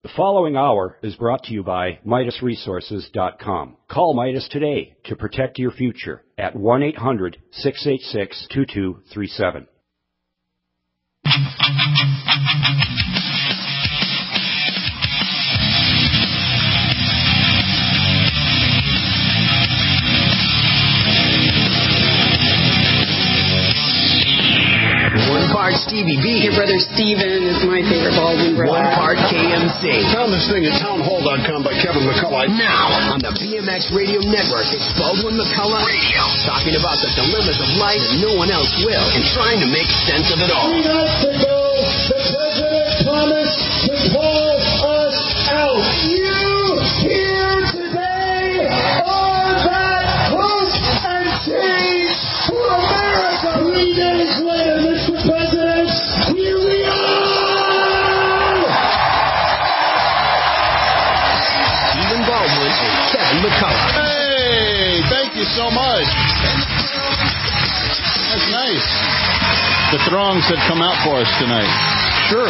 The following hour is brought to you by MidasResources.com. Call Midas today to protect your future at 1-800-686-2237. One part Stevie B. Your brother Steven is my favorite Baldwin brother. One part KMC. Found this thing at townhall.com by Kevin McCullough. Now, on the BMX Radio Network, it's Baldwin McCullough Radio. Talking about the dilemmas of life that no one else will and trying to make sense of it all. 3 months ago, the president promised to pull us out. You here today are that hope and change for America. 3 days later, Mr. President, here we are! Stephen Baldwin and Kevin McCullough. Hey, thank you so much. That's nice. The throngs that come out for us tonight. Sure.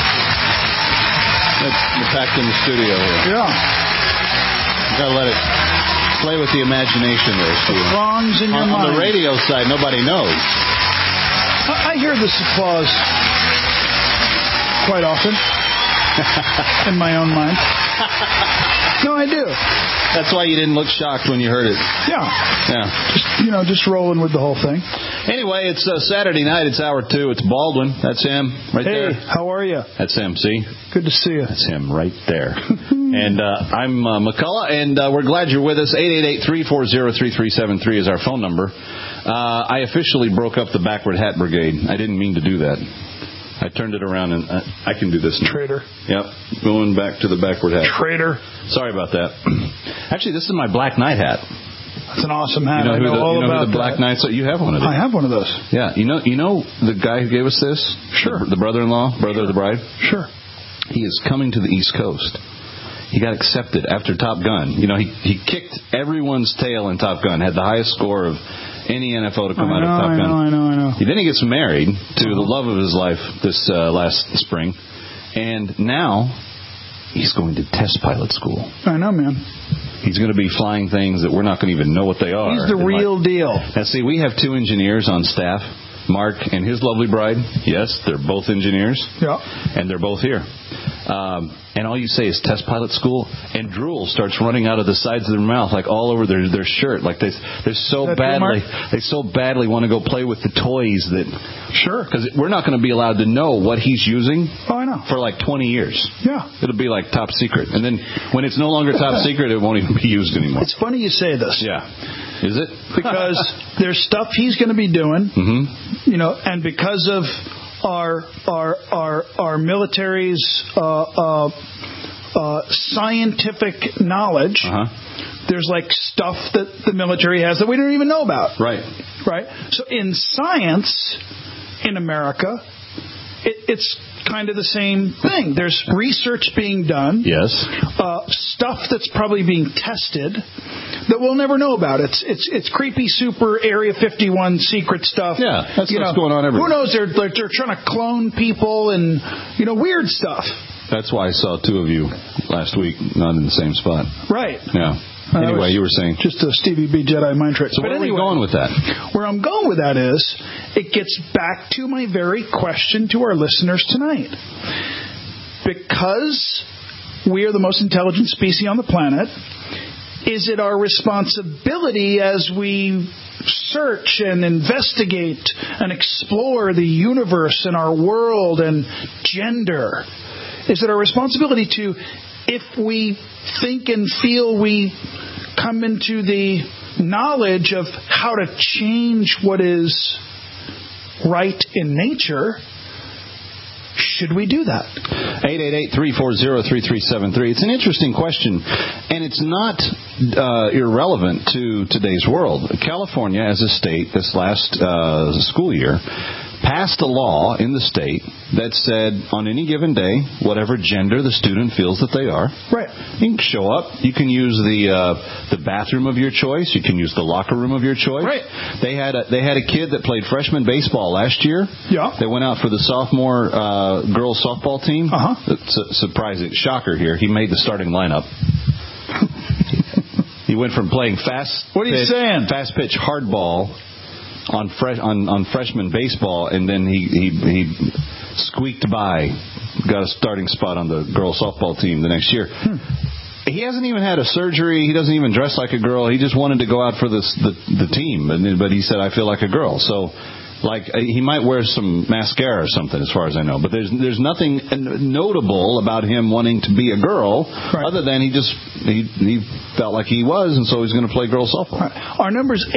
We're packed in the studio here. Yeah. Gotta let it play with the imagination there, Steve. Throngs in your mind. On the radio side, nobody knows. I hear this applause quite often in my own mind. No, I do. That's why you didn't look shocked when you heard it. Yeah. Just rolling with the whole thing. Anyway, it's Saturday night. It's hour 2. It's Baldwin. That's him right there. Hey, how are you? That's him. See? Good to see you. That's him right there. And I'm McCullough, and we're glad you're with us. 888-340-3373 is our phone number. I officially broke up the Backward Hat Brigade. I didn't mean to do that. I turned it around, and I can do this now. Traitor. Yep, going back to the Backward Hat. Traitor. Sorry about that. Actually, this is my Black Knight hat. That's an awesome hat. You know I know all about the Black Knights? You have one of those. I have one of those. Yeah. You know the guy who gave us this? Sure. The brother-in-law, brother of the bride? Sure. He is coming to the East Coast. He got accepted after Top Gun. He kicked everyone's tail in Top Gun, had the highest score of any NFL to come out of Top Gun. I know. Then he gets married to the love of his life this last spring. And now he's going to test pilot school. I know, man. He's going to be flying things that we're not going to even know what they are. He's the real deal. Now, see, we have 2 engineers on staff, Mark and his lovely bride. Yes, they're both engineers. Yeah. And they're both here. And all you say is test pilot school, and drool starts running out of the sides of their mouth, like all over their shirt. Like they so badly want to go play with the toys that. Sure. Because we're not going to be allowed to know what he's using. Oh, I know. For like 20 years. Yeah. It'll be like top secret, and then when it's no longer top secret, it won't even be used anymore. It's funny you say this. Yeah. Is it? Because there's stuff he's going to be doing. Mm-hmm. And because of our military's scientific knowledge, there's like stuff that the military has that we don't even know about. Right. So in science in America, it's kind of the same thing. There's research being done. Yes. Stuff that's probably being tested that we'll never know about. It's creepy, super Area 51 secret stuff. Yeah, that's what's going on everywhere. Who knows? They're trying to clone people and weird stuff. That's why I saw 2 of you last week, not in the same spot. Right. Yeah. Anyway, you were saying. Just a Stevie B Jedi mind trick. So where are we going with that? Where I'm going with that is, it gets back to my very question to our listeners tonight. Because we are the most intelligent species on the planet, is it our responsibility as we search and investigate and explore the universe and our world and gender, is it our responsibility to, if we think and feel we come into the knowledge of how to change what is right in nature, should we do that? 888-340-3373. It's an interesting question, and it's not irrelevant to today's world. California, as a state, this last school year, passed a law in the state that said on any given day, whatever gender the student feels that they are, right, you can show up. You can use the bathroom of your choice. You can use the locker room of your choice. Right. They had a kid that played freshman baseball last year. Yeah. They went out for the sophomore girls softball team. It's a surprising shocker here. He made the starting lineup. He went from playing fast pitch hardball on freshman baseball, and then he squeaked by, got a starting spot on the girls softball team the next year. He hasn't even had a surgery. He doesn't even dress like a girl. He just wanted to go out for the team, but he said, "I feel like a girl." So, he might wear some mascara or something, as far as I know. But there's nothing notable about him wanting to be a girl, other than he felt like he was, and so he's going to play girls softball. Right. Our number is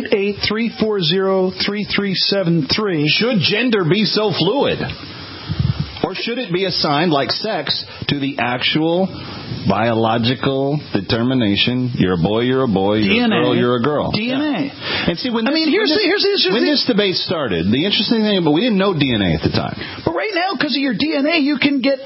888-340-3373. Should gender be so fluid? Or should it be assigned, like sex, to the actual biological determination? You're a boy, you're a boy. You're DNA, a girl, you're a girl. DNA. Yeah. And see, when this debate started, the interesting thing, but we didn't know DNA at the time. But right now, because of your DNA, you can get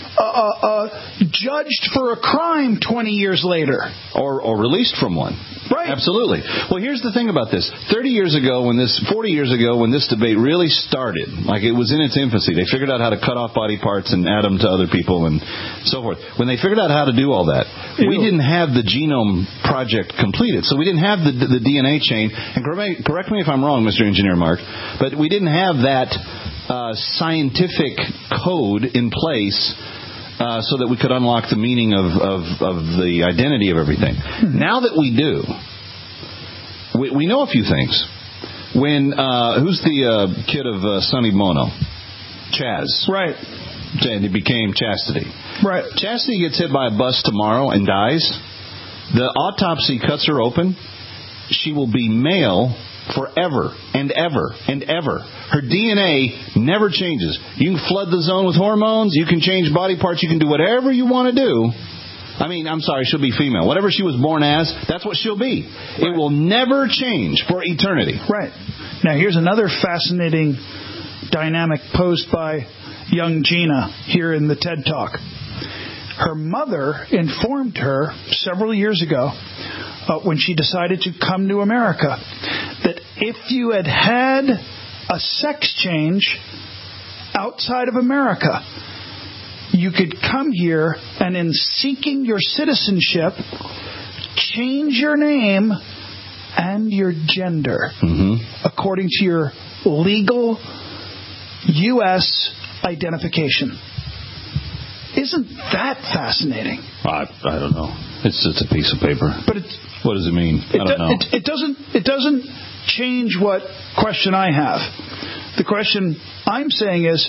judged for a crime 20 years later. Or released from one. Right. Absolutely. Well, here's the thing about this. 40 years ago, when this debate really started, like it was in its infancy, they figured out how to cut off body parts and add them to other people and so forth. When they figured out how to do all that, we didn't have the genome project completed. So we didn't have the DNA chain. And correct me if I'm wrong, Mr. Engineer Mark, but we didn't have that scientific code in place so that we could unlock the meaning of the identity of everything. Now that we do, we know a few things. When who's the kid of Sonny Bono? Chaz. Right. And he became Chastity. Right. Chastity gets hit by a bus tomorrow and dies. The autopsy cuts her open. She will be male forever and ever and ever. Her DNA never changes. You can flood the zone with hormones. You can change body parts. You can do whatever you want to do. I mean, I'm sorry, she'll be female. Whatever she was born as, that's what she'll be. Right. It will never change for eternity. Right. Now, here's another fascinating dynamic posed by young Gina here in the TED Talk. Her mother informed her several years ago when she decided to come to America that if you had had a sex change outside of America, you could come here and in seeking your citizenship, change your name and your gender according to your legal U.S. identification. Isn't that fascinating? I don't know. It's just a piece of paper. But what does it mean? I don't know. It doesn't change what question I have. The question I'm saying is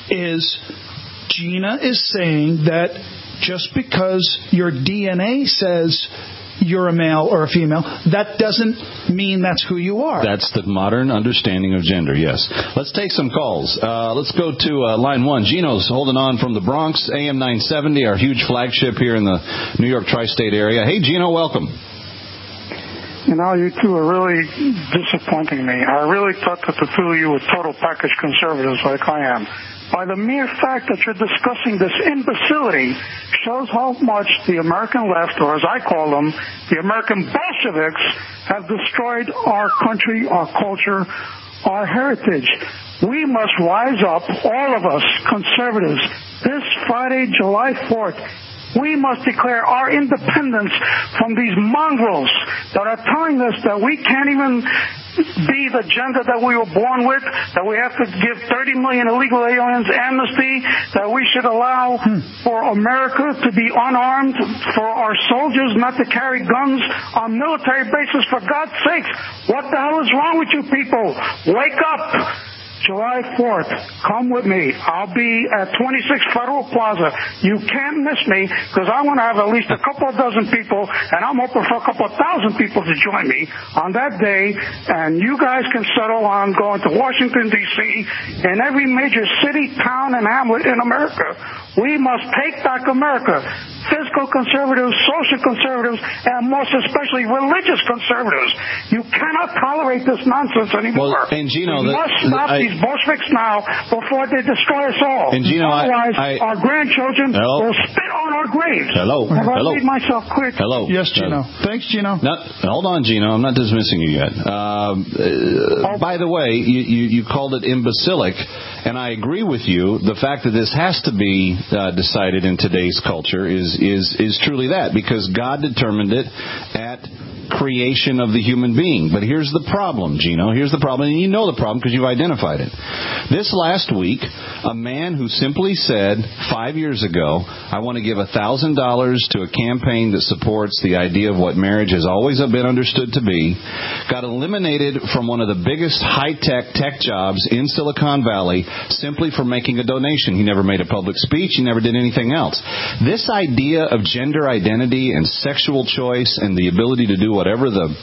Gina is saying that just because your DNA says you're a male or a female, that doesn't mean that's who you are. That's the modern understanding of gender, yes. Let's take some calls. Let's go to line 1. Gino's holding on from the Bronx, AM 970, our huge flagship here in the New York tri-state area. Hey, Gino, welcome. You know, you two are really disappointing me. I really thought that the two of you were total package conservatives like I am. By the mere fact that you're discussing this imbecility shows how much the American left, or as I call them, the American Bolsheviks, have destroyed our country, our culture, our heritage. We must rise up, all of us, conservatives, this Friday, July 4th. We must declare our independence from these mongrels that are telling us that we can't even be the gender that we were born with, that we have to give 30 million illegal aliens amnesty, that we should allow for America to be unarmed, for our soldiers not to carry guns on military bases. For God's sake, what the hell is wrong with you people? Wake up! July 4th, come with me. I'll be at 26 Federal Plaza. You can't miss me because I want to have at least a couple of dozen people, and I'm hoping for a couple of thousand people to join me on that day, and you guys can settle on going to Washington, D.C., and every major city, town, and hamlet in America. We must take back America. This fiscal conservatives, social conservatives, and most especially religious conservatives. You cannot tolerate this nonsense anymore. Well, and Gino, we must stop these Bolsheviks now before they destroy us all. And Gino, otherwise, our grandchildren will spit on our graves. Hello. Have I made myself clear? Hello. Yes, Gino. Thanks, Gino. No, hold on, Gino. I'm not dismissing you yet. By the way, you called it imbecilic, and I agree with you. The fact that this has to be decided in today's culture is truly that, because God determined it at creation of the human being. But here's the problem, Gino. Here's the problem, and you know the problem because you've identified it. This last week, a man who simply said 5 years ago, I want to give $1,000 to a campaign that supports the idea of what marriage has always been understood to be, got eliminated from one of the biggest high-tech tech jobs in Silicon Valley simply for making a donation. He never made a public speech. He never did anything else. This idea of gender identity and sexual choice and the ability to do whatever the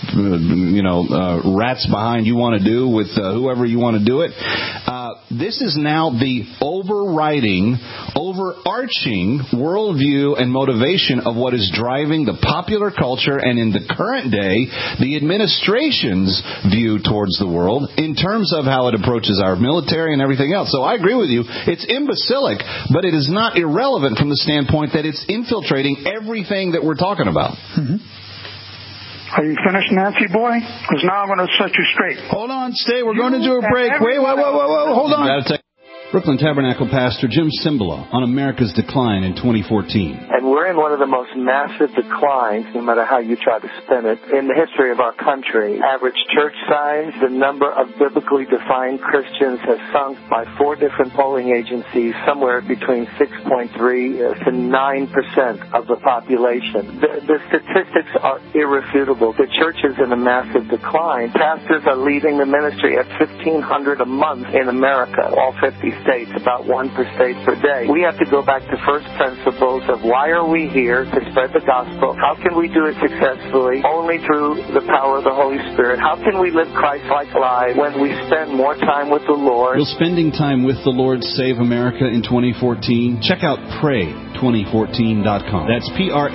rats behind you want to do with whoever you want to do it, this is now the overarching worldview and motivation of what is driving the popular culture and in the current day the administration's view towards the world in terms of how it approaches our military and everything else. So I agree with you. It's imbecilic, but it is not irrelevant from the standpoint that it's infiltrating everything that we're talking about. Mm-hmm. Are you finished, Nancy boy? Because now I'm going to set you straight. Hold on, stay. We're going to do a break. Wait, hold on. Brooklyn Tabernacle Pastor Jim Cymbala on America's decline in 2014. And we're in one of the most massive declines, no matter how you try to spin it, in the history of our country. Average church size, the number of biblically defined Christians has sunk by 4 different polling agencies, somewhere between 6.3 to 9% of the population. The statistics are irrefutable. The church is in a massive decline. Pastors are leaving the ministry at $1,500 a month in America, all 50 states, about 1 per state per day. We have to go back to first principles of why are we here to spread the gospel? How can we do it successfully? Only through the power of the Holy Spirit. How can we live Christ-like lives when we spend more time with the Lord? Will spending time with the Lord save America in 2014? Check out pray2014.com. That's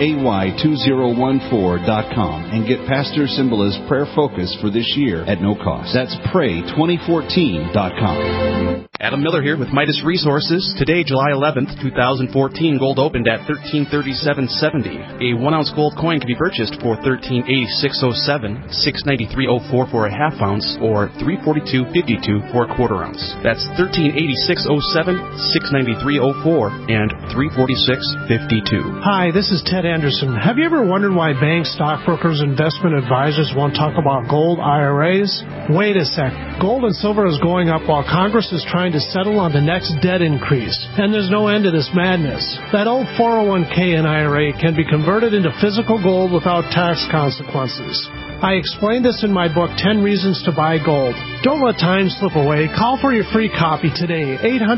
PRAY2014.com and get Pastor Cymbala's prayer focus for this year at no cost. That's pray2014.com. Adam Miller here with Midas Resources. Today, July 11th, 2014, gold opened at $1337.70. A 1-ounce gold coin can be purchased for $1386.07, $693.04 for a half ounce, or $342.52 for a quarter ounce. That's $1386.07, $693.04, and $346.52. Hi, this is Ted Anderson. Have you ever wondered why banks, stockbrokers, investment advisors won't talk about gold IRAs? Wait a sec. Gold and silver is going up while Congress is trying to settle on the next debt increase. And there's no end to this madness. That old 401k and IRA can be converted into physical gold without tax consequences. I explained this in my book, 10 Reasons to Buy Gold. Don't let time slip away. Call for your free copy today,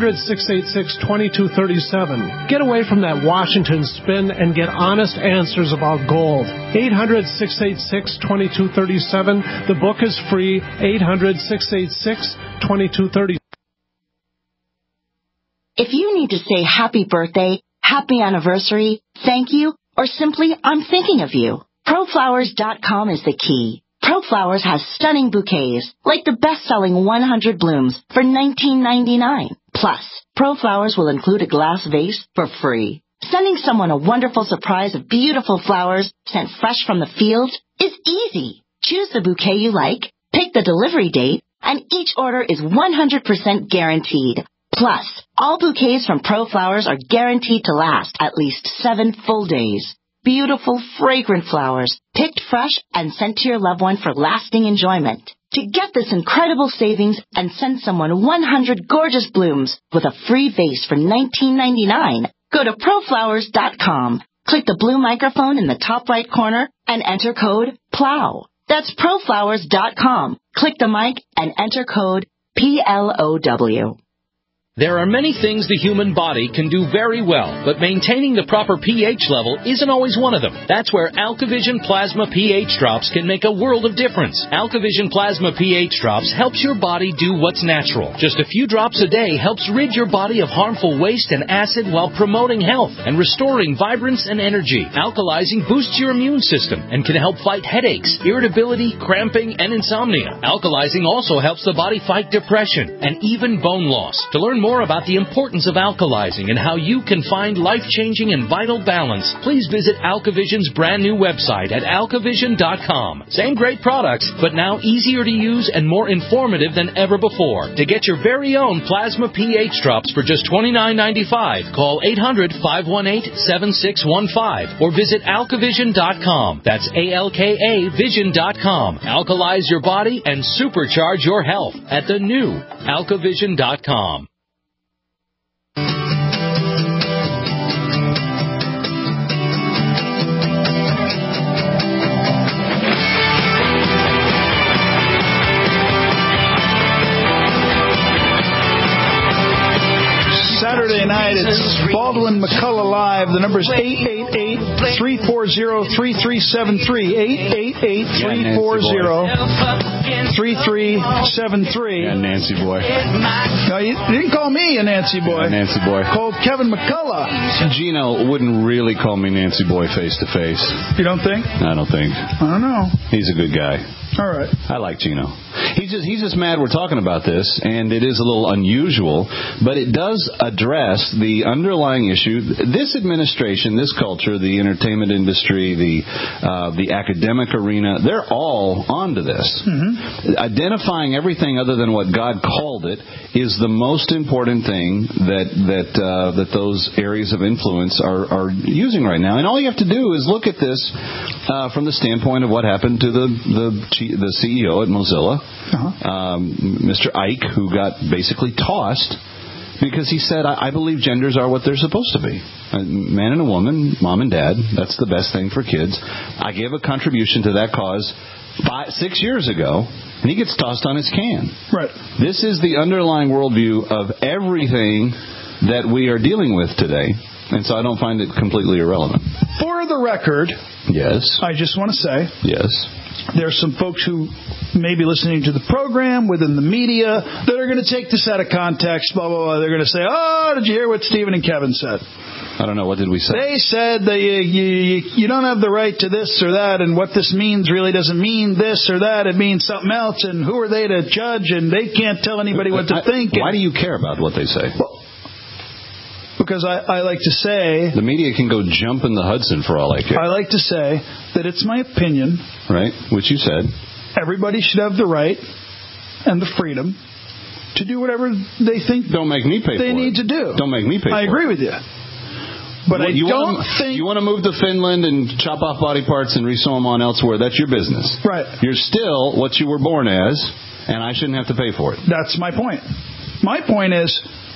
800-686-2237. Get away from that Washington spin and get honest answers about gold. 800-686-2237. The book is free, 800-686-2237. If you need to say happy birthday, happy anniversary, thank you, or simply I'm thinking of you, ProFlowers.com is the key. ProFlowers has stunning bouquets, like the best-selling 100 blooms for $19.99. Plus, ProFlowers will include a glass vase for free. Sending someone a wonderful surprise of beautiful flowers sent fresh from the field is easy. Choose the bouquet you like, pick the delivery date, and each order is 100% guaranteed. Plus, all bouquets from ProFlowers are guaranteed to last at least 7 full days. Beautiful, fragrant flowers, picked fresh and sent to your loved one for lasting enjoyment. To get this incredible savings and send someone 100 gorgeous blooms with a free vase for $19.99, go to ProFlowers.com. Click the blue microphone in the top right corner and enter code PLOW. That's ProFlowers.com. Click the mic and enter code PLOW. There are many things the human body can do very well, but maintaining the proper pH level isn't always one of them. That's where AlkaVision Plasma pH Drops can make a world of difference. AlkaVision Plasma pH Drops helps your body do what's natural. Just a few drops a day helps rid your body of harmful waste and acid while promoting health and restoring vibrance and energy. Alkalizing boosts your immune system and can help fight headaches, irritability, cramping, and insomnia. Alkalizing also helps the body fight depression and even bone loss. To learn more about the importance of alkalizing and how you can find life-changing and vital balance, please visit AlkaVision's brand new website at alkavision.com. Same great products, but now easier to use and more informative than ever before. To get your very own Plasma pH Drops for just $29.95, call 800-518-7615 or visit alkavision.com. That's ALKA Vision.com. Alkalize your body and supercharge your health at the new alkavision.com. Saturday night, it's Baldwin McCullough Live. The number is 888-340-3373. 888-340-3373. Yeah, Nancy boy. No, you didn't call me a Nancy boy. Yeah, Nancy boy. Called Kevin McCullough. Gino wouldn't really call me Nancy boy face to face. You don't think? I don't think. I don't know. He's a good guy. All right. I like Gino. He's just mad we're talking about this, and it is a little unusual, but it does address the underlying issue. This administration, this culture, the entertainment industry, the academic arena, they're all onto this. Mm-hmm. Identifying everything other than what God called it is the most important thing that those areas of influence are using right now. And all you have to do is look at this from the standpoint of what happened to the CEO at Mozilla, Mr. Ike, who got basically tossed because he said, I believe genders are what they're supposed to be. A man and a woman, mom and dad, that's the best thing for kids. I gave a contribution to that cause 6 years ago, and he gets tossed on his can. Right. This is the underlying worldview of everything that we are dealing with today, and so I don't find it completely irrelevant. For the record, yes, I just want to say, yes, there's some folks who may be listening to the program within the media that are going to take this out of context, blah, blah, blah. They're going to say, oh, did you hear what Stephen and Kevin said? I don't know. What did we say? They said that you don't have the right to this or that, and what this means really doesn't mean this or that. It means something else, and who are they to judge, and they can't tell anybody what to think. Why do you care about what they say? Well, because I like to say... The media can go jump in the Hudson for all I care. I like to say that it's my opinion. Right, which you said. Everybody should have the right and the freedom to do whatever they think Don't make me pay they for need it. to do. Don't make me pay for it. I agree with you. But I don't think... You want to move to Finland and chop off body parts and resew them on elsewhere, that's your business. Right. You're still what you were born as, and I shouldn't have to pay for it. That's my point. My point is...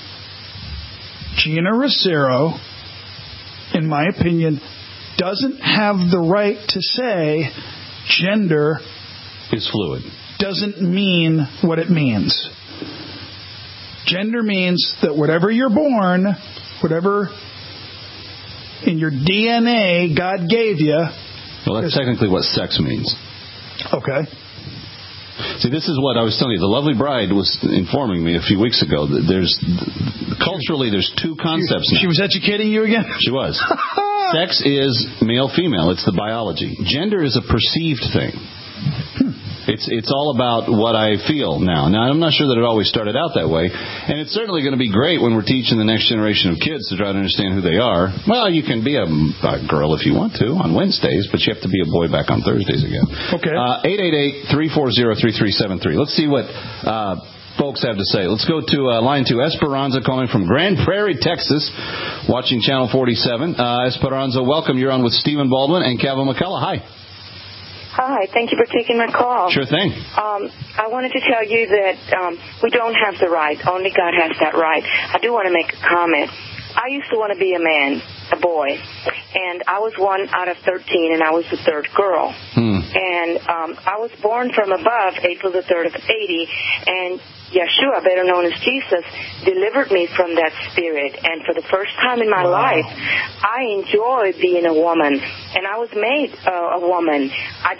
Gina Rosero, in my opinion, doesn't have the right to say gender is fluid. Doesn't mean what it means. Gender means that whatever you're born, whatever in your DNA God gave you. Well, that's technically what sex means. Okay. See, this is what I was telling you. The lovely bride was informing me a few weeks ago that culturally there's two concepts now. She was educating you again? She was. Sex is male-female. It's the biology. Gender is a perceived thing. It's all about what I feel now. Now, I'm not sure that it always started out that way. And it's certainly going to be great when we're teaching the next generation of kids to try to understand who they are. Well, you can be a girl if you want to on Wednesdays, but you have to be a boy back on Thursdays again. Okay. 888-340-3373. Let's see what folks have to say. Let's go to line 2. Esperanza calling from Grand Prairie, Texas, watching Channel 47. Esperanza, welcome. You're on with Stephen Baldwin and Kevin McCullough. Hi. Hi, thank you for taking my call. Sure thing. I wanted to tell you that we don't have the right. Only God has that right. I do want to make a comment. I used to want to be a man, a boy, and I was one out of 13, and I was the third girl. And I was born from above, April the 3rd of 80, and Yeshua, better known as Jesus, delivered me from that spirit. And for the first time in my life, I enjoy being a woman. And I was made a woman.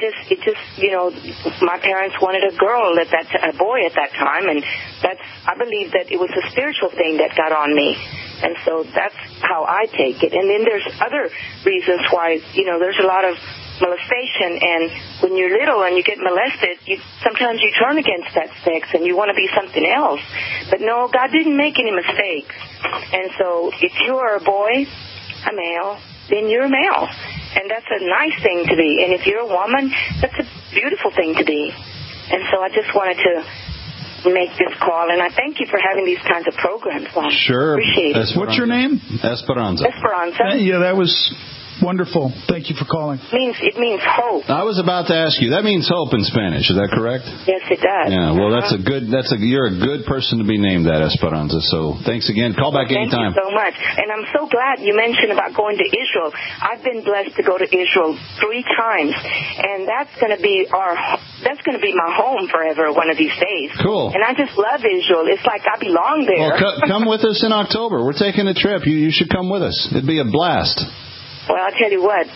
My parents wanted a girl a boy at that time, and I believe that it was a spiritual thing that got on me. And so that's how I take it. And then there's other reasons why, there's a lot of molestation, and when you're little and you get molested, sometimes you turn against that sex and you want to be something else. But no, God didn't make any mistakes. And so if you are a boy, a male, then you're a male. And that's a nice thing to be. And if you're a woman, that's a beautiful thing to be. And so I just wanted to make this call, and I thank you for having these kinds of programs on. Sure. Appreciate it. What's your name? Esperanza. Yeah, that was wonderful. Thank you for calling. It means hope. I was about to ask you. That means hope in Spanish. Is that correct? Yes, it does. Yeah. Well, you're a good person to be named that, Esperanza. So thanks again. Call back anytime. Thank you so much. And I'm so glad you mentioned about going to Israel. I've been blessed to go to Israel 3 times, and that's going to be my home forever one of these days. Cool. And I just love Israel. It's like I belong there. Well, come with us in October. We're taking a trip. You should come with us. It'd be a blast. Well, I'll tell you what,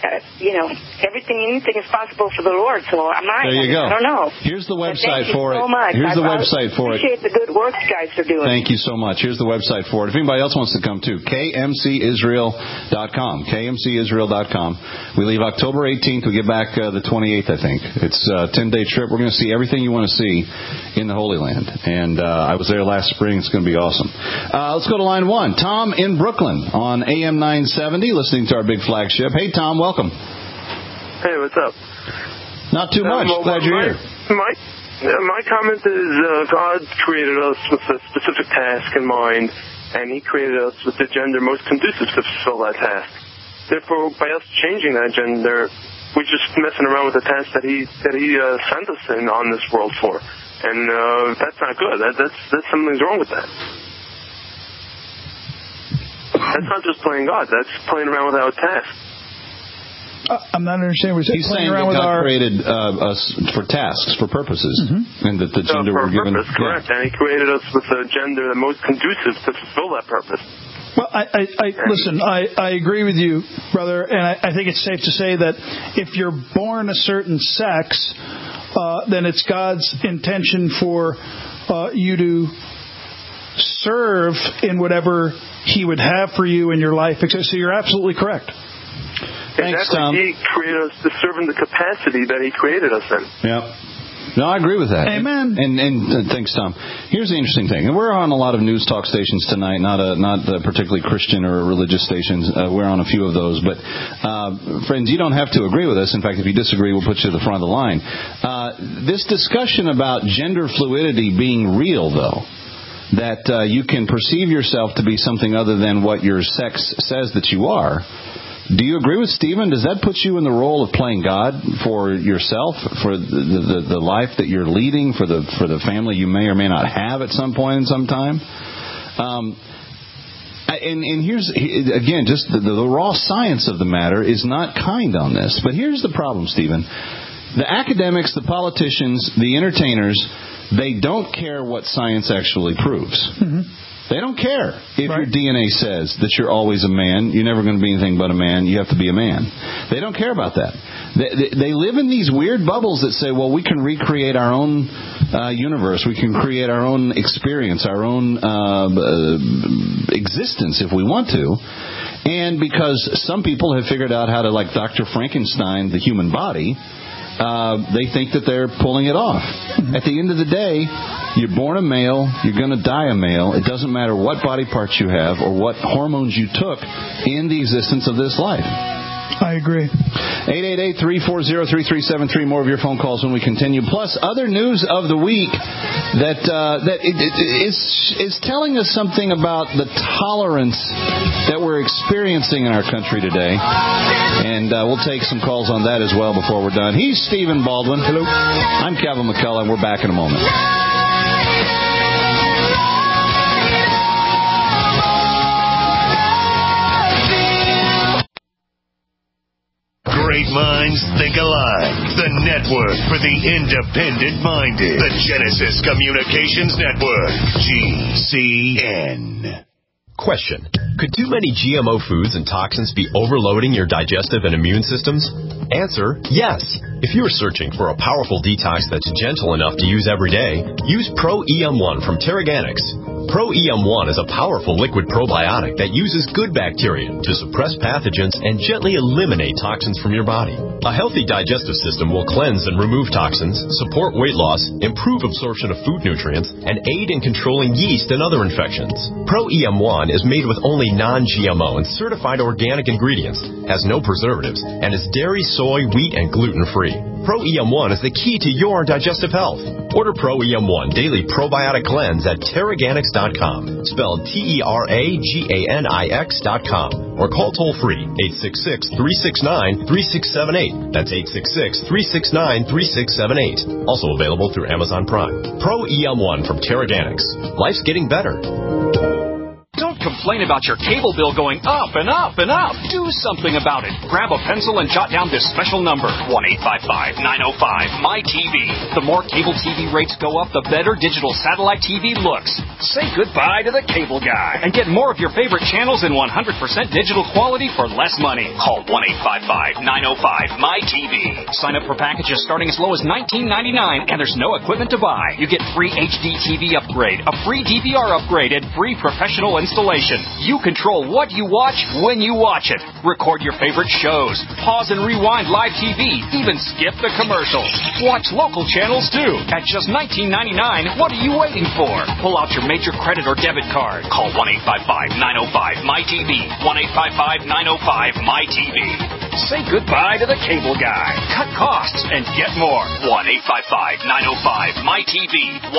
anything is possible for the Lord, so I might. There you go. I don't know. Here's the website for it. Thank you so much. Here's the website for it. I appreciate the good work you guys are doing. Thank you so much. Here's the website for it. If anybody else wants to come too, kmcisrael.com. kmcisrael.com. We leave October 18th. We get back the 28th, I think. It's a 10-day trip. We're going to see everything you want to see in the Holy Land. And I was there last spring. It's going to be awesome. Let's go to line 1. Tom in Brooklyn on AM 970, listening to our big flagship. Hey, Tom, welcome. Hey, what's up? Not too much. Glad you're here. My comment is God created us with a specific task in mind, and He created us with the gender most conducive to fulfill that task. Therefore, by us changing that gender, we're just messing around with the task that He sent us on this world for, and that's not good. That's something's wrong with that. That's not just playing God. That's playing around with our task. I'm not understanding what he's saying. That God created us for tasks, for purposes, and that the gender we're given. Purpose, correct. And He created us with a gender the most conducive to fulfill that purpose. Well, listen, I agree with you, brother, and I think it's safe to say that if you're born a certain sex, then it's God's intention for you to serve in whatever He would have for you in your life. So you're absolutely correct. Thanks, Tom. He created us to serve in the capacity that He created us in. Yep. No, I agree with that. Amen. And thanks, Tom. Here's the interesting thing. And we're on a lot of news talk stations tonight, not particularly Christian or religious stations. We're on a few of those. But, friends, you don't have to agree with us. In fact, if you disagree, we'll put you to the front of the line. This discussion about gender fluidity being real, though, that you can perceive yourself to be something other than what your sex says that you are. Do you agree with Stephen? Does that put you in the role of playing God for yourself, for the life that you're leading, for the family you may or may not have at some point in some time? And here's, again, just the raw science of the matter is not kind on this. But here's the problem, Stephen. The academics, the politicians, the entertainers, they don't care what science actually proves. Mm-hmm. They don't care if your DNA says that you're always a man, you're never going to be anything but a man, you have to be a man. They don't care about that. They live in these weird bubbles that say, well, we can recreate our own universe, we can create our own experience, our own existence if we want to. And because some people have figured out how to, like Dr. Frankenstein, the human body, they think that they're pulling it off. At the end of the day, you're born a male, you're going to die a male. It doesn't matter what body parts you have or what hormones you took in the existence of this life. I agree. 888-340-3373. More of your phone calls when we continue. Plus, other news of the week that is telling us something about the tolerance that we're experiencing in our country today. And we'll take some calls on that as well before we're done. He's Stephen Baldwin. Hello. I'm Kevin McCullough, and we're back in a moment. Great minds think alike. The network for the independent-minded. The Genesis Communications Network. GCN. Question. Could too many GMO foods and toxins be overloading your digestive and immune systems? Answer, yes. If you are searching for a powerful detox that's gentle enough to use every day, use Pro-EM1 from Terraganics. Pro-EM1 is a powerful liquid probiotic that uses good bacteria to suppress pathogens and gently eliminate toxins from your body. A healthy digestive system will cleanse and remove toxins, support weight loss, improve absorption of food nutrients, and aid in controlling yeast and other infections. Pro-EM1 is made with only non-GMO and certified organic ingredients, has no preservatives, and is dairy, soy, wheat, and gluten-free. Pro-EM1 is the key to your digestive health. Order Pro-EM1 Daily Probiotic Cleanse at Terraganics.com, spelled Terraganix.com, or call toll-free 866-369-3678. That's 866-369-3678. Also available through Amazon Prime. Pro-EM1 from Terraganics. Life's getting better. Don't complain about your cable bill going up and up and up. Do something about it. Grab a pencil and jot down this special number, 1-855-905-MY-TV. The more cable TV rates go up, the better digital satellite TV looks. Say goodbye to the cable guy and get more of your favorite channels in 100% digital quality for less money. Call 1-855-905-MY-TV. Sign up for packages starting as low as $19.99, and there's no equipment to buy. You get free HD TV upgrade, a free DVR upgrade, and free professional installation. You control what you watch when you watch it. Record your favorite shows. Pause and rewind live TV. Even skip the commercials. Watch local channels too. At just $19.99, what are you waiting for? Pull out your major credit or debit card. Call 1-855-905-MY-TV. 1-855-905-MY-TV. Say goodbye to the cable guy. Cut costs and get more. 1-855-905-MY-TV.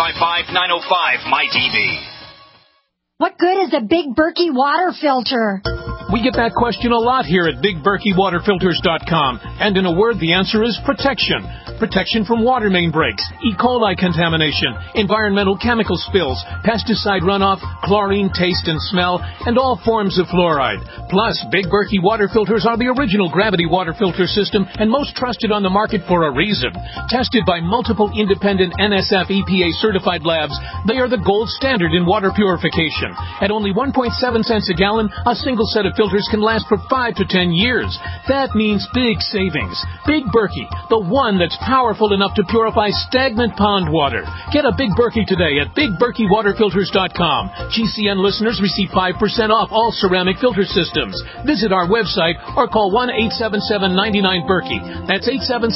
1-855-905-MY-TV. What good is a Big Berkey water filter? We get that question a lot here at BigBerkeyWaterFilters.com. And in a word, the answer is protection. Protection from water main breaks, E. coli contamination, environmental chemical spills, pesticide runoff, chlorine taste and smell, and all forms of fluoride. Plus, Big Berkey water filters are the original gravity water filter system and most trusted on the market for a reason. Tested by multiple independent NSF EPA certified labs, they are the gold standard in water purification. At only 1.7 cents a gallon, a single set of filters can last for 5 to 10 years. That means big savings. Big Berkey, the one that's powerful enough to purify stagnant pond water. Get a Big Berkey today at BigBerkeyWaterFilters.com. GCN listeners receive 5% off all ceramic filter systems. Visit our website or call 1-877-99-BERKEY. That's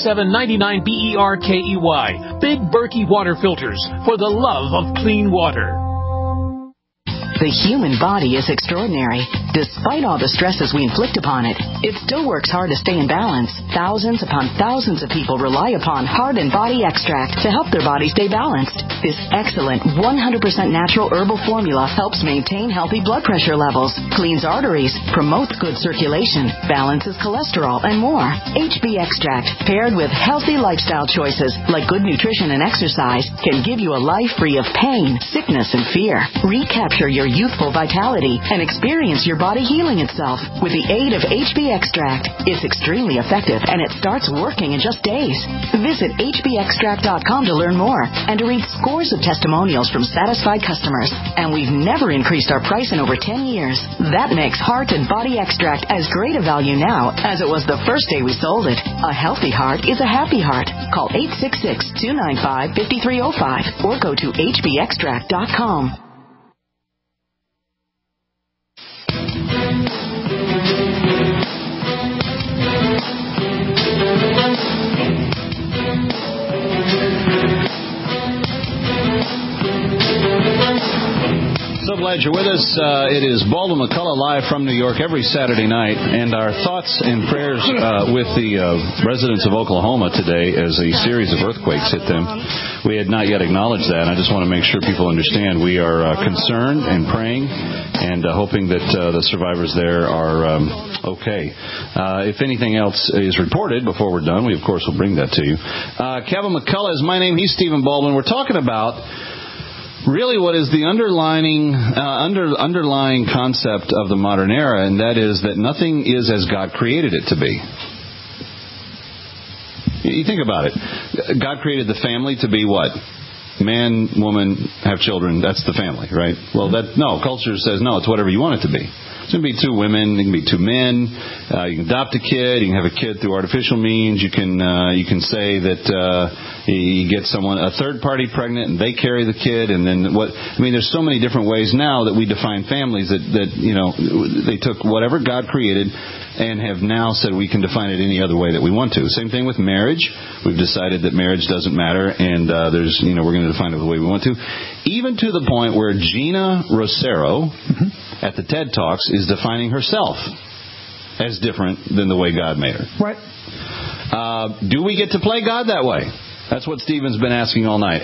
877-99-BERKEY. Big Berkey Water Filters, for the love of clean water. The human body is extraordinary. Despite all the stresses we inflict upon it, it still works hard to stay in balance. Thousands upon thousands of people rely upon Heart and Body Extract to help their body stay balanced. This excellent 100% natural herbal formula helps maintain healthy blood pressure levels, cleans arteries, promotes good circulation, balances cholesterol, and more. HB Extract, paired with healthy lifestyle choices like good nutrition and exercise, can give you a life free of pain, sickness, and fear. Recapture your youthful vitality and experience your body healing itself with the aid of HB Extract. It's extremely effective and it starts working in just days. Visit hbextract.com to learn more and to read scores of testimonials from satisfied customers. And we've never increased our price in over 10 years. That makes Heart and Body Extract as great a value now as it was the first day we sold it. A healthy heart is a happy heart. Call 866-295-5305 or go to hbextract.com. So glad you're with us. It is Baldwin McCullough live from New York every Saturday night, and our thoughts and prayers with the residents of Oklahoma today as a series of earthquakes hit them. We had not yet acknowledged that, and I just want to make sure people understand we are concerned and praying and hoping that the survivors there are okay. If anything else is reported before we're done, we, of course, will bring that to you. Kevin McCullough is my name. He's Stephen Baldwin. We're talking about really what is the underlying concept of the modern era, and that is that nothing is as God created it to be. You think about it. God created the family to be what? Man, woman, have children. That's the family, right? Well, culture says no. It's whatever you want it to be. It can be two women. It can be two men. You can adopt a kid. You can have a kid through artificial means. You can say that you get a third party pregnant and they carry the kid. And then there's so many different ways now that we define families that they took whatever God created and have now said we can define it any other way that we want to. Same thing with marriage. We've decided that marriage doesn't matter, and we're going to define it the way we want to. Even to the point where Gina Rosero at the TED Talks is defining herself as different than the way God made her. Right. Do we get to play God that way? That's what Stephen's been asking all night.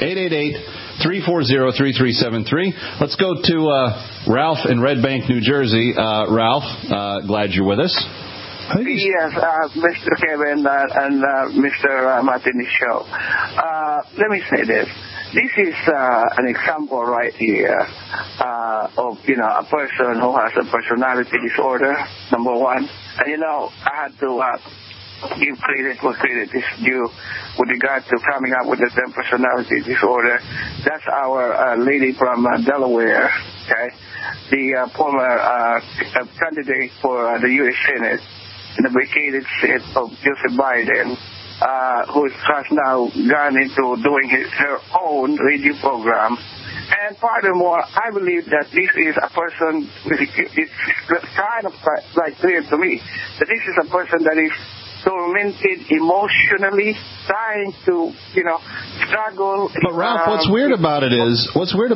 888-340-3373. Let's go to Ralph in Red Bank, New Jersey. Ralph, glad you're with us. Yes, Mr. Kevin and Mr. Martin's show. Let me say this. This is an example right here of, a person who has a personality disorder, number one. And, I had to give credit where credit is due with regard to coming up with the term personality disorder. That's our lady from Delaware, okay? The former candidate for the U.S. Senate in the vacated seat of Joseph Biden, who has now gone into doing her own radio program. And furthermore, I believe that this is a person, it's kind of like clear to me, that this is a person that is tormented emotionally, trying to, struggle. But Ralph, what's weird about it is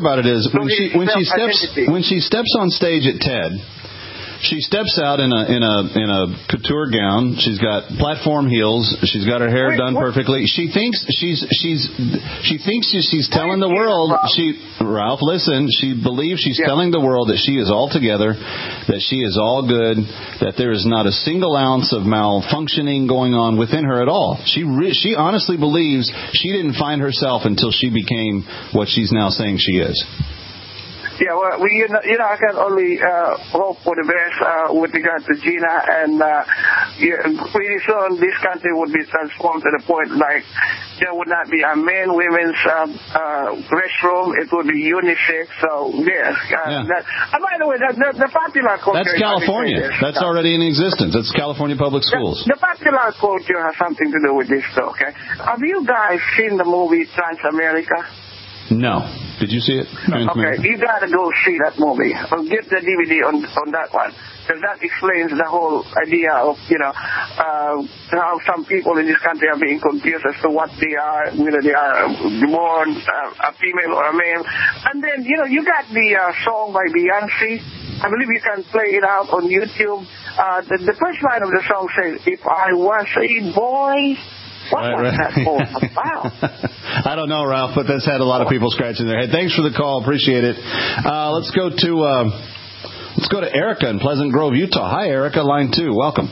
when she steps on stage at TED, she steps out in a couture gown. She's got platform heels. She's got her hair done perfectly. She thinks she's telling the world. Ralph, listen. She believes she's telling the world that she is all together, that she is all good, that there is not a single ounce of malfunctioning going on within her at all. She honestly believes she didn't find herself until she became what she's now saying she is. Yeah, well, I can only hope for the best with regard to Gina, and pretty soon this country would be transformed to the point like there would not be a men-women's restroom; it would be unisex. So yes, and by the way, the popular culture. That's California. That's already in existence. That's California public schools. The popular culture has something to do with this, though. Okay, have you guys seen the movie Transamerica? No. Did you see it? Okay, you got to go see that movie. Or get the DVD on that one. Because that explains the whole idea of, how some people in this country are being confused as to what they are, whether they are born a female or a male. And then, you got the song by Beyonce. I believe you can play it out on YouTube. The first line of the song says, "If I was a boy..." What was that whole about? I don't know, Ralph, but that's had a lot of people scratching their head. Thanks for the call. Appreciate it. Let's go to Erica in Pleasant Grove, Utah. Hi, Erica, line 2. Welcome.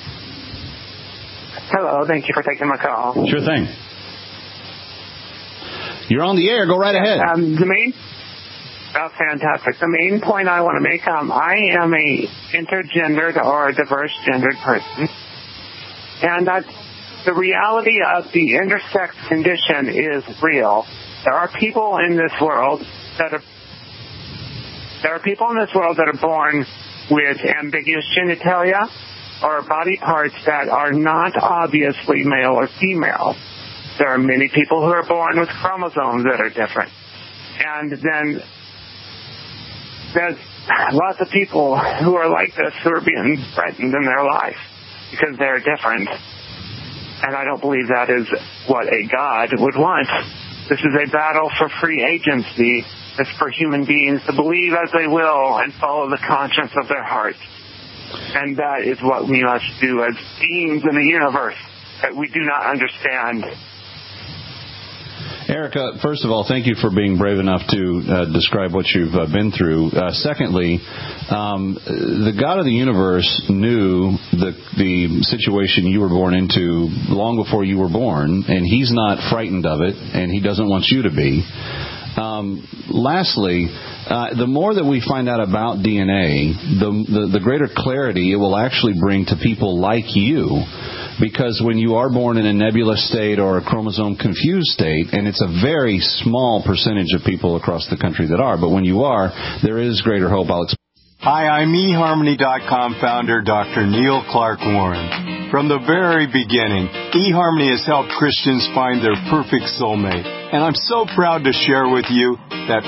Hello. Thank you for taking my call. Sure thing. You're on the air. Go right ahead. Fantastic. The main point I want to make, I am a intergendered or a diverse gendered person, and that's the reality of the intersex condition is real. There are people in this world that are born with ambiguous genitalia or body parts that are not obviously male or female. There are many people who are born with chromosomes that are different. And then there's lots of people who are like this who are being threatened in their life because they're different. And I don't believe that is what a God would want. This is a battle for free agency. It's for human beings to believe as they will and follow the conscience of their heart. And that is what we must do as beings in the universe that we do not understand. Erica, first of all, thank you for being brave enough to describe what you've been through. Secondly, the God of the universe knew the situation you were born into long before you were born, and He's not frightened of it, and He doesn't want you to be. Lastly, the more that we find out about DNA, the greater clarity it will actually bring to people like you because when you are born in a nebulous state or a chromosome confused state, and it's a very small percentage of people across the country that are, but when you are, there is greater hope. I'll explain. Hi, I'm eHarmony.com founder Dr. Neil Clark Warren. From the very beginning, eHarmony has helped Christians find their perfect soulmate. And I'm so proud to share with you that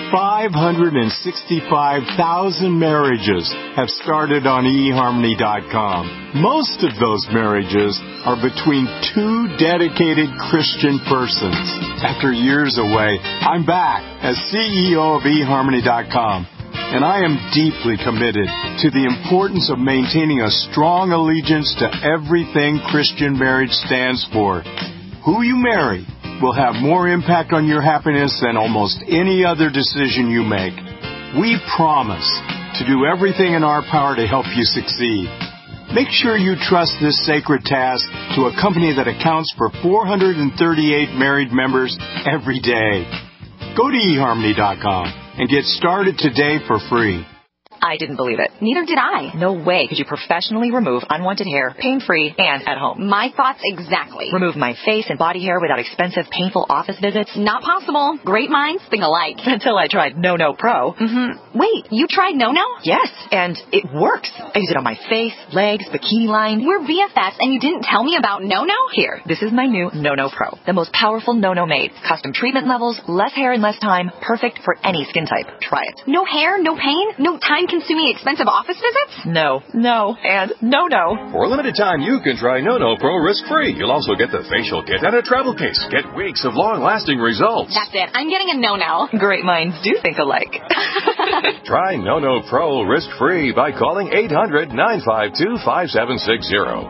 565,000 marriages have started on eHarmony.com. Most of those marriages are between two dedicated Christian persons. After years away, I'm back as CEO of eHarmony.com. And I am deeply committed to the importance of maintaining a strong allegiance to everything Christian marriage stands for. Who you marry will have more impact on your happiness than almost any other decision you make. We promise to do everything in our power to help you succeed. Make sure you trust this sacred task to a company that accounts for 438 married members every day. Go to eHarmony.com and get started today for free. I didn't believe it. Neither did I. No way could you professionally remove unwanted hair, pain-free, and at home. My thoughts exactly. Remove my face and body hair without expensive, painful office visits? Not possible. Great minds think alike. Until I tried No Pro. Mm-hmm. Wait, you tried No? Yes, and it works. I use it on my face, legs, bikini line. We're BFFs, and you didn't tell me about No? Here, this is my new No Pro. The most powerful No made. Custom treatment levels, less hair in less time, perfect for any skin type. Try it. No hair, no pain, no time-consuming expensive office visits? No, and no. For a limited time, you can try No Pro risk-free. You'll also get the facial kit and a travel case. Get weeks of long-lasting results. That's it. I'm getting a No. Great minds do think alike. Try No Pro risk-free by calling 800-952-5760.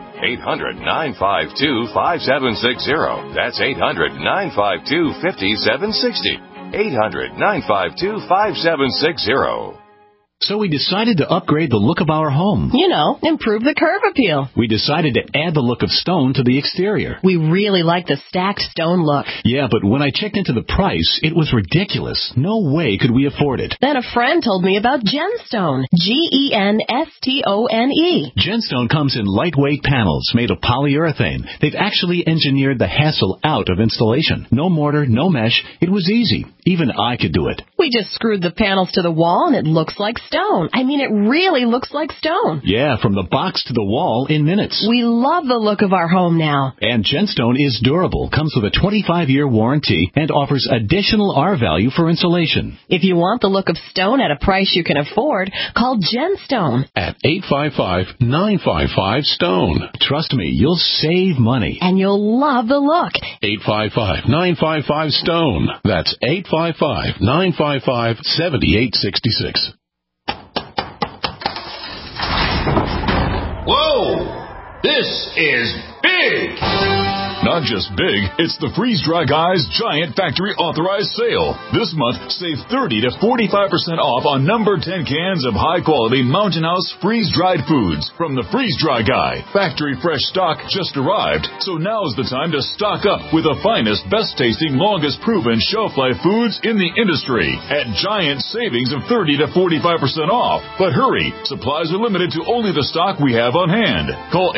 800-952-5760. That's 800-952-5760. 800-952-5760. So we decided to upgrade the look of our home. You know, improve the curb appeal. We decided to add the look of stone to the exterior. We really like the stacked stone look. Yeah, but when I checked into the price, it was ridiculous. No way could we afford it. Then a friend told me about Genstone. Genstone. Genstone comes in lightweight panels made of polyurethane. They've actually engineered the hassle out of installation. No mortar, no mesh. It was easy. Even I could do it. We just screwed the panels to the wall and it looks like stone. I mean, it really looks like stone. Yeah, from the box to the wall in minutes. We love the look of our home now. And Genstone is durable, comes with a 25-year warranty, and offers additional R-value for insulation. If you want the look of stone at a price you can afford, call Genstone at 855-955-STONE. Trust me, you'll save money. And you'll love the look. 855-955-STONE. That's 855-955-7866. Whoa! This is big! Not just big, it's the Freeze Dry Guy's Giant Factory Authorized Sale. This month, save 30 to 45% off on number 10 cans of high-quality Mountain House freeze-dried foods from the Freeze Dry Guy. Factory fresh stock just arrived, so now's the time to stock up with the finest, best-tasting, longest-proven shelf-life foods in the industry at giant savings of 30 to 45% off. But hurry, supplies are limited to only the stock we have on hand. Call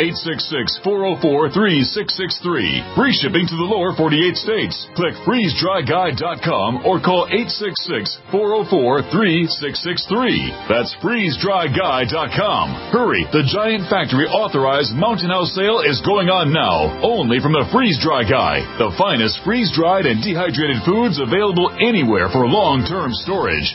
866-404-3663. Free shipping to the lower 48 states. Click freezedryguy.com or call 866-404-3663. That's freezedryguy.com. Hurry, the Giant Factory Authorized Mountain House Sale is going on now, only from the Freeze Dry Guy, the finest freeze-dried and dehydrated foods available anywhere for long-term storage.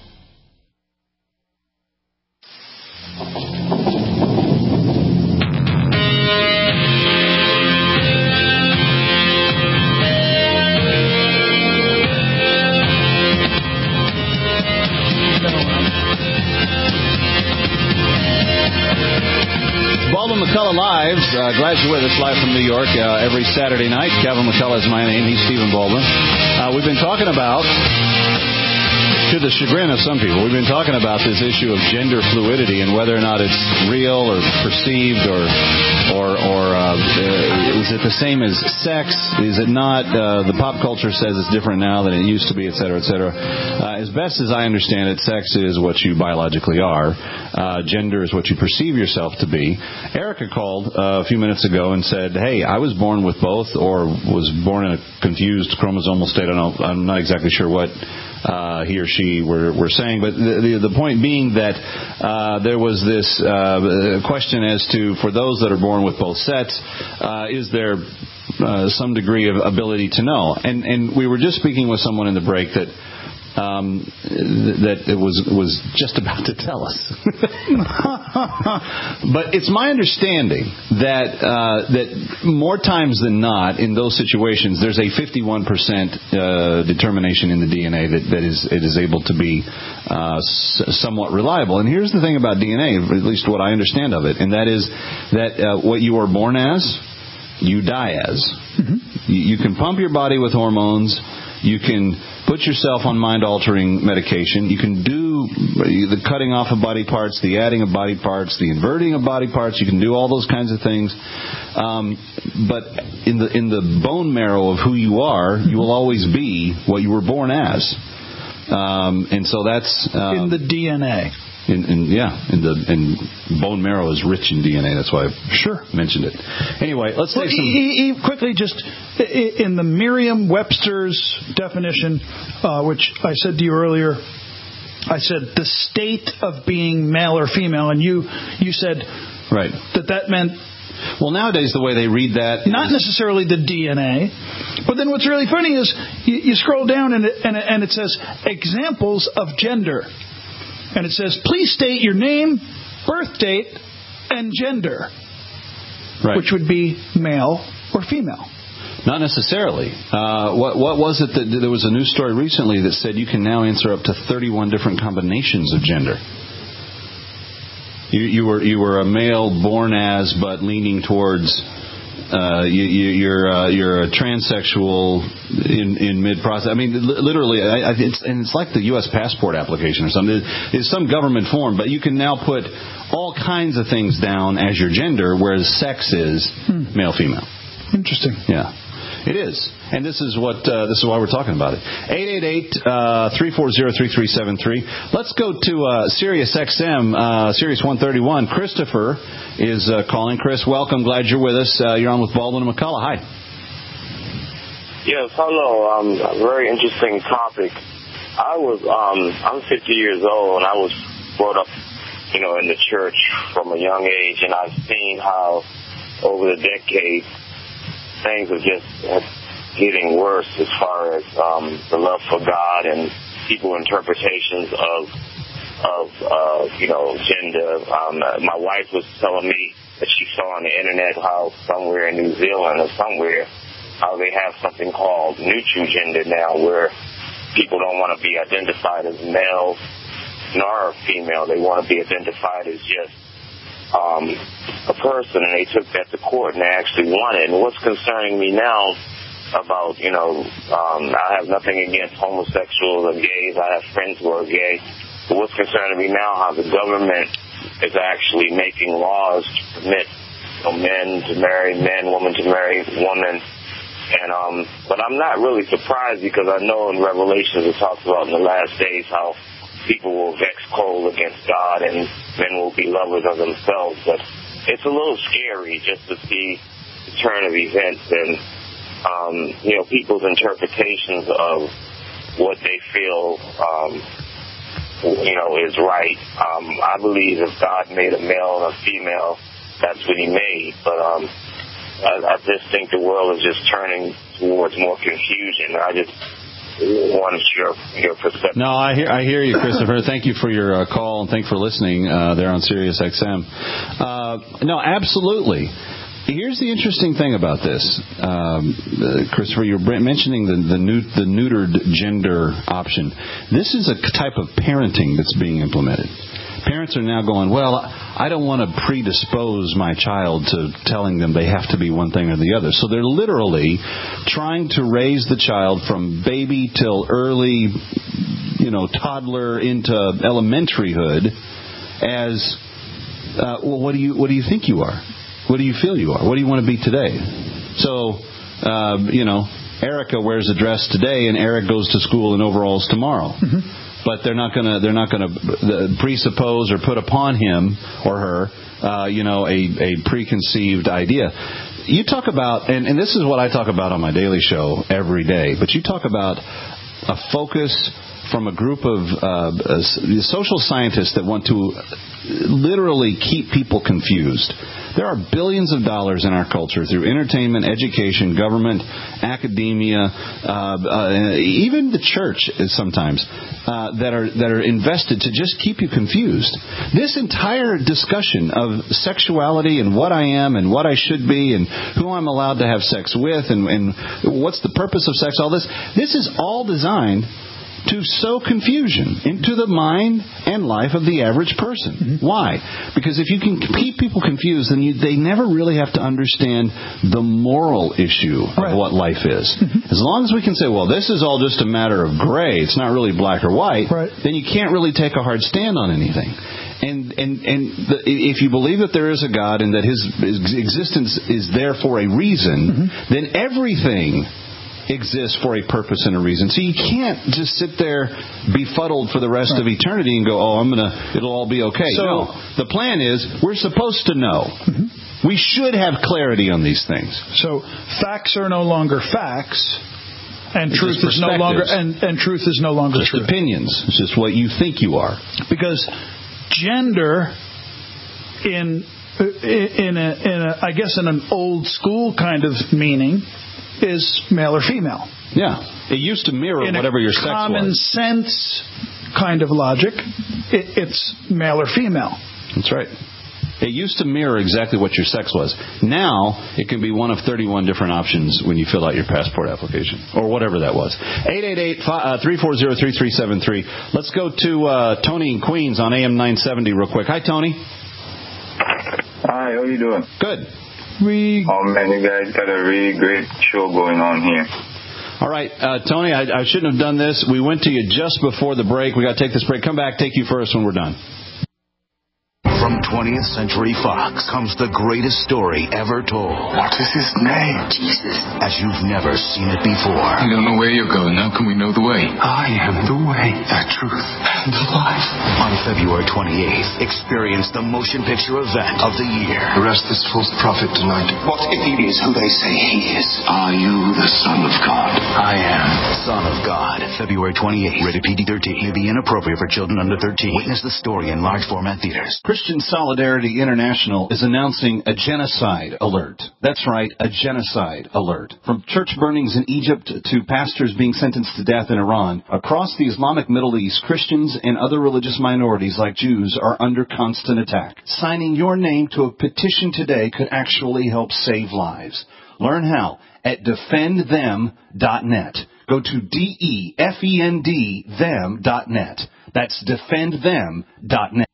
Baldwin McCullough Live. Glad you're with us live from New York every Saturday night. Kevin McCullough is my name. He's Stephen Baldwin. We've been talking about, to the chagrin of some people, we've been talking about this issue of gender fluidity and whether or not it's real or perceived or is it the same as sex? Is it not? The pop culture says it's different now than it used to be, et cetera, et cetera. As best as I understand it, sex is what you biologically are. Gender is what you perceive yourself to be. Erica called a few minutes ago and said, hey, I was born with both or was born in a confused chromosomal state. I'm not exactly sure what he or she were saying, but the point being that there was this question as to, for those that are born with both sets, is there some degree of ability to know? And we were just speaking with someone in the break that it was just about to tell us. But it's my understanding that more times than not in those situations there's a 51% determination in the DNA that is able to be somewhat reliable. And here's the thing about DNA, at least what I understand of it, and that is that what you are born as, you die as. Mm-hmm. You can pump your body with hormones. You can put yourself on mind-altering medication. You can do the cutting off of body parts, the adding of body parts, the inverting of body parts. You can do all those kinds of things. But in the bone marrow of who you are, you will always be what you were born as. And so that's in the DNA. And bone marrow is rich in DNA. That's why I mentioned it. Anyway, let's take some... Quickly, just in the Merriam-Webster's definition, which I said to you earlier, I said the state of being male or female, and you said right. that meant... Well, nowadays the way they read that... Not necessarily the DNA, but then what's really funny is you scroll down and it says examples of gender. And it says, please state your name, birth date, and gender. Right. Which would be male or female. Not necessarily. What was it that there was a news story recently that said you can now answer up to 31 different combinations of gender? You were a male born as, but leaning towards... you're a transsexual in mid-process. I mean, literally, it's like the U.S. passport application or something. It's some government form, but you can now put all kinds of things down as your gender, whereas sex is male-female. Interesting. Yeah. It is. And this is why we're talking about it. 888-340-3373. Let's go to Sirius XM, Sirius 131. Christopher is calling. Chris, welcome. Glad you're with us. You're on with Baldwin and McCullough. Hi. Yes, hello. A very interesting topic. I'm 50 years old, and I was brought up, in the church from a young age, and I've seen how over the decades things are just getting worse as far as the love for God and people's interpretations of gender. My wife was telling me that she saw on the internet how somewhere in New Zealand or somewhere how they have something called neutral gender now, where people don't want to be identified as male nor female. They want to be identified as just a person, and they took that to court and they actually won it. And what's concerning me now about, I have nothing against homosexuals or gays. I have friends who are gay. But what's concerning me now, how the government is actually making laws to permit men to marry men, women to marry women. And but I'm not really surprised, because I know in Revelations it talks about in the last days how people will vex cold against God and men will be lovers of themselves. But it's a little scary just to see the turn of events and, people's interpretations of what they feel, is right. I believe if God made a male and a female, that's what he made. But I just think the world is just turning towards more confusion. I just want your perspective. No, I hear you, Christopher. Thank you for your call, and thanks for listening there on Sirius XM. No, absolutely. Here's the interesting thing about this, Christopher. You're mentioning the neutered gender option. This is a type of parenting that's being implemented. Parents are now going, well, I don't want to predispose my child to telling them they have to be one thing or the other. So they're literally trying to raise the child from baby till early, toddler into elementaryhood as, well, what do you think you are? What do you feel you are? What do you want to be today? So, Erica wears a dress today and Eric goes to school in overalls tomorrow. Mm-hmm. but they're not going to presuppose or put upon him or her, a preconceived idea. You talk about, and this is what I talk about on my daily show every day, but you talk about a focus from a group of social scientists that want to literally keep people confused. There are billions of dollars in our culture through entertainment, education, government, academia, even the church sometimes, that are invested to just keep you confused. This entire discussion of sexuality and what I am and what I should be and who I'm allowed to have sex with and what's the purpose of sex, all this is all designed to sow confusion into the mind and life of the average person. Mm-hmm. Why? Because if you can keep people confused, then they never really have to understand the moral issue of what life is. Mm-hmm. As long as we can say, well, this is all just a matter of gray, it's not really black or white, then you can't really take a hard stand on anything. If you believe that there is a God and that His existence is there for a reason, then everything exists for a purpose and a reason. So you can't just sit there befuddled for the rest of eternity and go, it'll all be okay. So, no. The plan is we're supposed to know. Mm-hmm. We should have clarity on these things. So facts are no longer facts, and truth is no longer and truth is no longer just truth. Opinions. It's just what you think you are. Because gender in an old school kind of meaning is male or female. Yeah. It used to mirror whatever your sex was. In common sense kind of logic, it's male or female. That's right. It used to mirror exactly what your sex was. Now, it can be one of 31 different options when you fill out your passport application, or whatever that was. 888-340-3373. Let's go to Tony in Queens on AM 970 real quick. Hi, Tony. Hi, how you doing? Good. Oh, man, you guys got a really great show going on here. All right, Tony, I shouldn't have done this. We went to you just before the break. We got to take this break. Come back, take you first when we're done. From 20th Century Fox comes the greatest story ever told. What is his name? Jesus. As you've never seen it before. We don't know where you're going. How can we know the way? I am the way, the truth, and the life. On February 28th, experience the motion picture event of the year. Arrest this false prophet tonight. What if he is who they say he is? Are you the Son of God? I am. Son of God. February 28th. Rated PG-13. May be inappropriate for children under 13. Witness the story in large format theaters. Christian Solidarity International is announcing a genocide alert. That's right, a genocide alert. From church burnings in Egypt to pastors being sentenced to death in Iran, across the Islamic Middle East, Christians and other religious minorities like Jews are under constant attack. Signing your name to a petition today could actually help save lives. Learn how at defendthem.net. Go to defendthem.net. That's defendthem.net.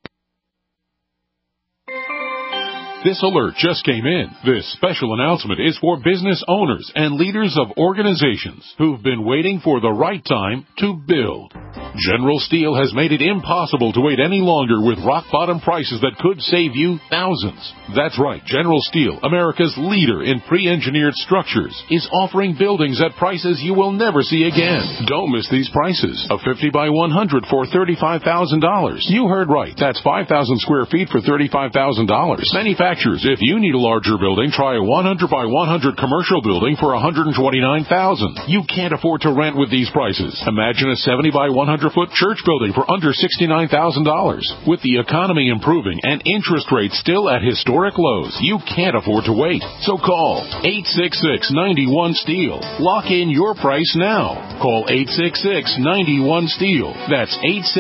This alert just came in. This special announcement is for business owners and leaders of organizations who've been waiting for the right time to build. General Steel has made it impossible to wait any longer with rock-bottom prices that could save you thousands. That's right, General Steel, America's leader in pre-engineered structures, is offering buildings at prices you will never see again. Don't miss these prices. A 50 by 100 for $35,000. You heard right. That's 5,000 square feet for $35,000. Manufacturers, if you need a larger building, try a 100 by 100 commercial building for $129,000. You can't afford to rent with these prices. Imagine a 70 by 100-foot church building for under $69,000. With the economy improving and interest rates still at historic lows, you can't afford to wait. So call 866-91-STEEL. Lock in your price now. Call 866-91-STEEL. That's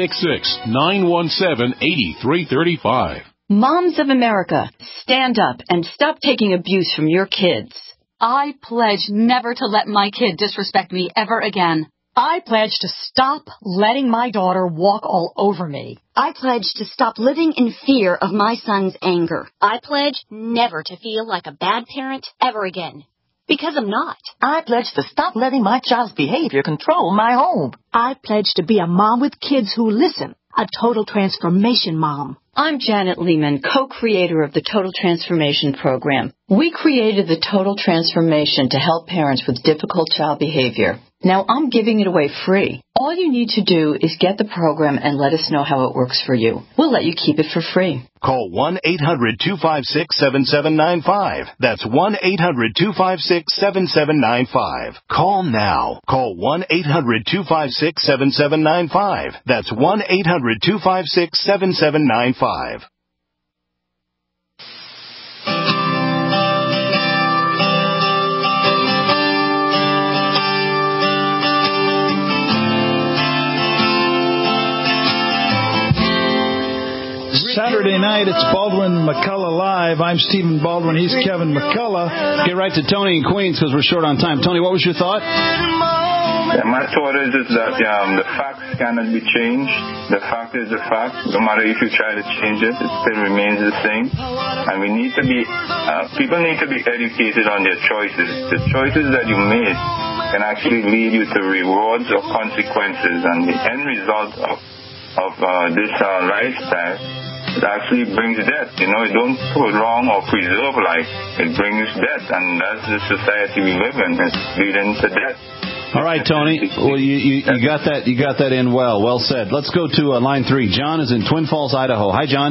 866-917-8335. Moms of America, stand up and stop taking abuse from your kids. I pledge never to let my kid disrespect me ever again. I pledge to stop letting my daughter walk all over me. I pledge to stop living in fear of my son's anger. I pledge never to feel like a bad parent ever again. Because I'm not. I pledge to stop letting my child's behavior control my home. I pledge to be a mom with kids who listen. A total transformation mom. I'm Janet Lehman, co-creator of the Total Transformation Program. We created the Total Transformation to help parents with difficult child behavior. Now I'm giving it away free. All you need to do is get the program and let us know how it works for you. We'll let you keep it for free. Call 1-800-256-7795. That's 1-800-256-7795. Call now. Call 1-800-256-7795. That's 1-800-256-7795. Saturday night, it's Baldwin McCullough Live. I'm Stephen Baldwin. He's Kevin McCullough. Get right to Tony in Queens because we're short on time. Tony, what was your thought? Yeah, my thought is just that the facts cannot be changed. The fact is the fact. No matter if you try to change it, it still remains the same. And we need to be, people need to be educated on their choices. The choices that you made can actually lead you to rewards or consequences. And the end result of this lifestyle, it actually brings death. It don't prolong or preserve life. It brings death, and that's the society we live in. It's leading to death. All right, Tony. Well, you got that. You got that in well. Well said. Let's go to line 3. John is in Twin Falls, Idaho. Hi, John.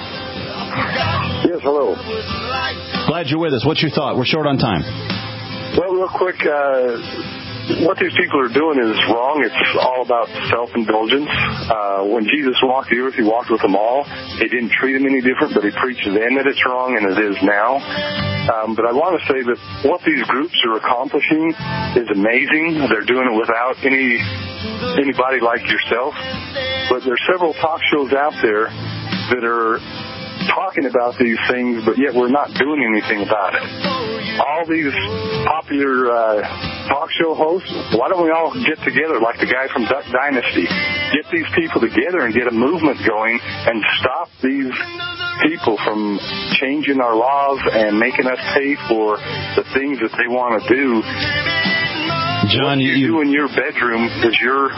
Yes, hello. Glad you're with us. What's your thought? We're short on time. Well, real quick, what these people are doing is wrong. It's all about self-indulgence. When Jesus walked the earth, he walked with them all. He didn't treat them any different, but he preached then that it's wrong, and it is now. But I want to say that what these groups are accomplishing is amazing. They're doing it without anybody like yourself. But there's several talk shows out there that are talking about these things, but yet we're not doing anything about it. All these popular talk show hosts, why don't we all get together like the guy from Duck Dynasty? Get these people together and get a movement going and stop these people from changing our laws and making us pay for the things that they want to do. John, what you do in your bedroom is your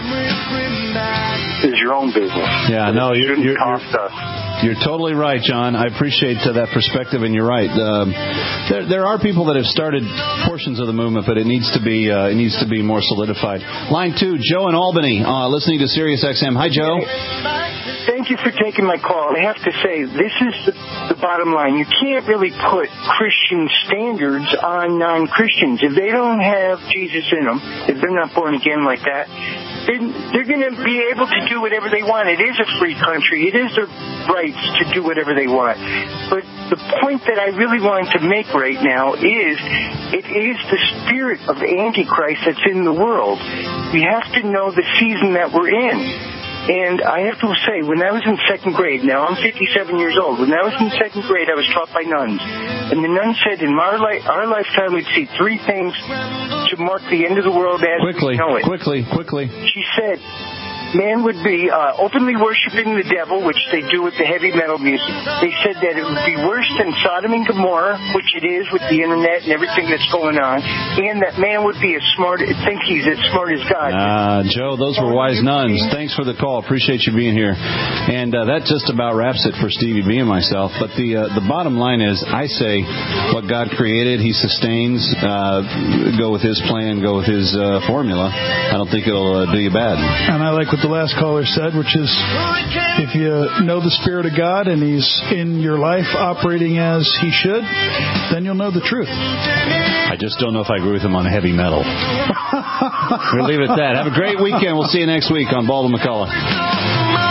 own business. Yeah, no, it shouldn't cost us. You're totally right, John. I appreciate that perspective, and you're right. There are people that have started portions of the movement, but it needs to be more solidified. Line 2, Joe in Albany, listening to Sirius XM. Hi, Joe. Thank you for taking my call. I have to say, this is the bottom line. You can't really put Christian standards on non-Christians. If they don't have Jesus in them, if they're not born again like that, then they're going to be able to do whatever they want. It is a free country. It is their rights to do whatever they want. But the point that I really wanted to make right now is it is the spirit of Antichrist that's in the world. We have to know the season that we're in. And I have to say, when I was in second grade, now I'm 57 years old, when I was in second grade, I was taught by nuns. And the nuns said in our lifetime we'd see 3 things to mark the end of the world as we know it. Quickly. She said, man would be openly worshiping the devil, which they do with the heavy metal music. They said that it would be worse than Sodom and Gomorrah, which it is with the internet and everything that's going on, and that man would be think he's as smart as God. Joe, those were wise nuns. Thanks for the call. Appreciate you being here. And that just about wraps it for Stevie B and myself. But the bottom line is, I say what God created, he sustains. Go with his plan, go with his formula. I don't think it'll do you bad. And I like what the last caller said, which is if you know the Spirit of God and he's in your life operating as he should, then you'll know the truth. I just don't know if I agree with him on heavy metal. We'll leave it at that. Have a great weekend. We'll see you next week on Baldwin McCullough.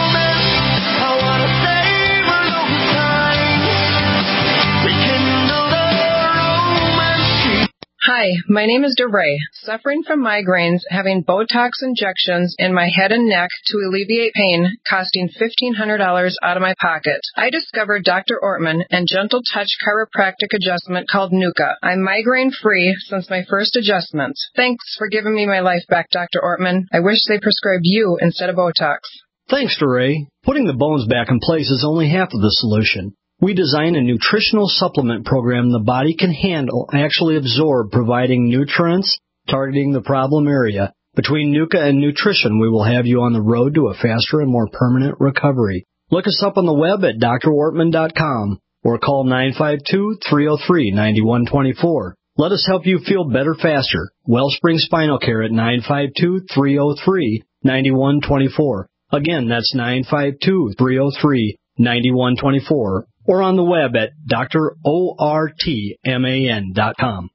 Hi, my name is DeRay, suffering from migraines, having Botox injections in my head and neck to alleviate pain, costing $1,500 out of my pocket. I discovered Dr. Ortman and Gentle Touch chiropractic adjustment called Nuka. I'm migraine-free since my first adjustment. Thanks for giving me my life back, Dr. Ortman. I wish they prescribed you instead of Botox. Thanks, DeRay. Putting the bones back in place is only half of the solution. We design a nutritional supplement program the body can handle and actually absorb, providing nutrients, targeting the problem area. Between Nuka and nutrition, we will have you on the road to a faster and more permanent recovery. Look us up on the web at drortman.com or call 952-303-9124. Let us help you feel better faster. Wellspring Spinal Care at 952-303-9124. Again, that's 952-303-9124. Or on the web at drortman.com.